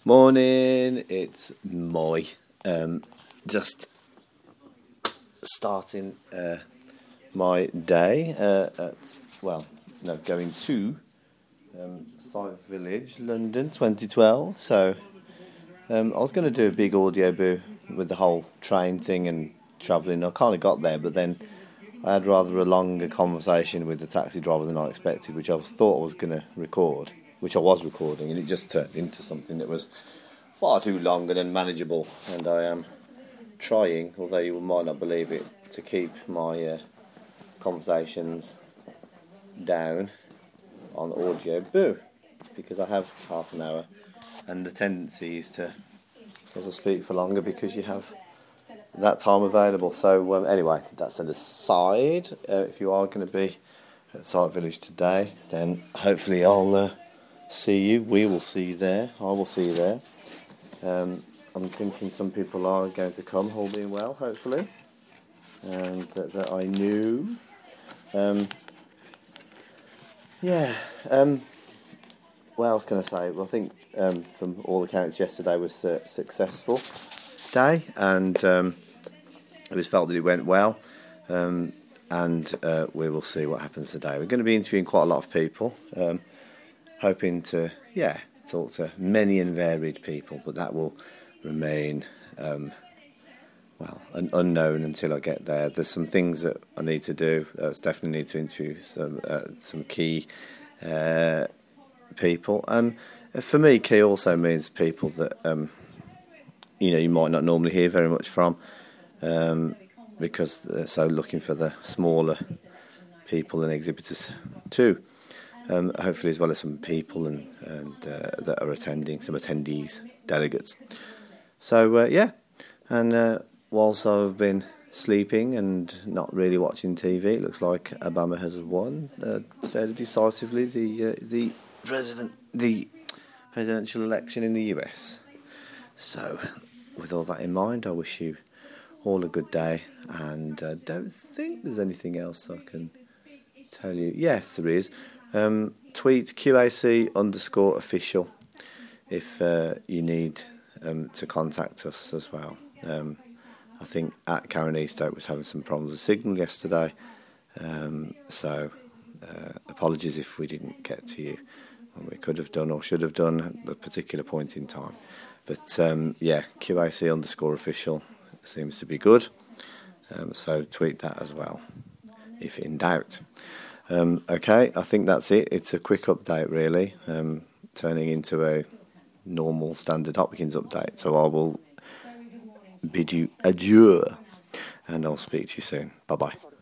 Morning, it's Moy. Just starting my day going to Side Village, London, 2012. So I was going to do a big audio boo with the whole train thing and travelling. I kind of got there, but then I had rather a longer conversation with the taxi driver than I expected, which I thought I was going to record, which I was recording, and it just turned into something that was far too long and unmanageable. And I am trying, although you might not believe it, to keep my conversations down on audio boo, because I have half an hour, and the tendency is to sort of speak for longer because you have that time available. So anyway, that's an aside. If you are going to be at Side Village today, then hopefully I'll see you. We will see you there. I will see you there. I'm thinking some people are going to come, all being well, hopefully, and that I knew. What else can I say? Well, I think from all accounts yesterday was a successful day, and it was felt that it went well, and we will see what happens today. We're going to be interviewing quite a lot of people, hoping to talk to many and varied people, but that will remain an unknown until I get there. There's some things that I need to do. Definitely need to interview some key people, and for me, key also means people that you might not normally hear very much from, because so looking for the smaller people and exhibitors too. Hopefully, as well as some people and that are attending, some attendees, delegates. So and whilst I've been sleeping and not really watching TV, it looks like Obama has won fairly decisively the presidential election in the US. So, with all that in mind, I wish you all a good day, and don't think there's anything else I can tell you. Yes, there is. Tweet QAC_official if you need to contact us as well. I think at Karen Eastoke was having some problems with signal yesterday, so apologies if we didn't get to you when we could have done or should have done at a particular point in time. But QAC_official seems to be good, so tweet that as well if in doubt. Okay, I think that's it. It's a quick update, really, turning into a normal standard Hopkins update. So I will bid you adieu, and I'll speak to you soon. Bye-bye.